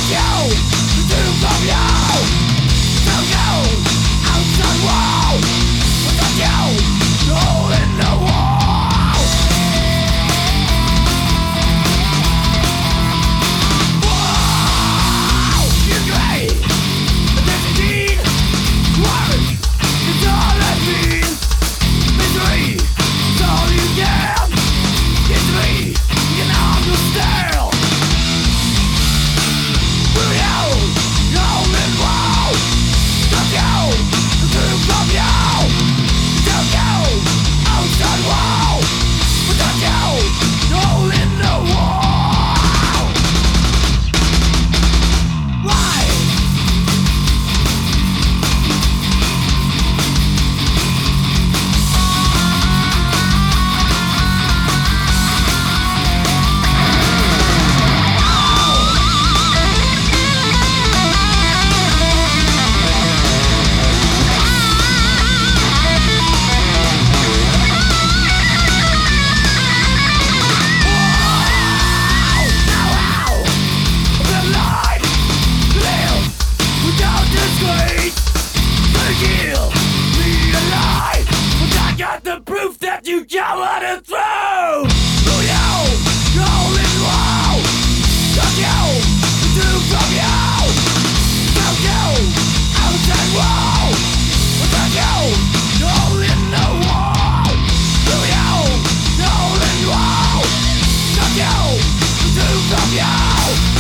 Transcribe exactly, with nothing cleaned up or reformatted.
The proof that you got what it through. Through you, rolling low. From you, to from you. From you, outside wall. From you, rolling the wall. Through you, rolling low. From you, to from you.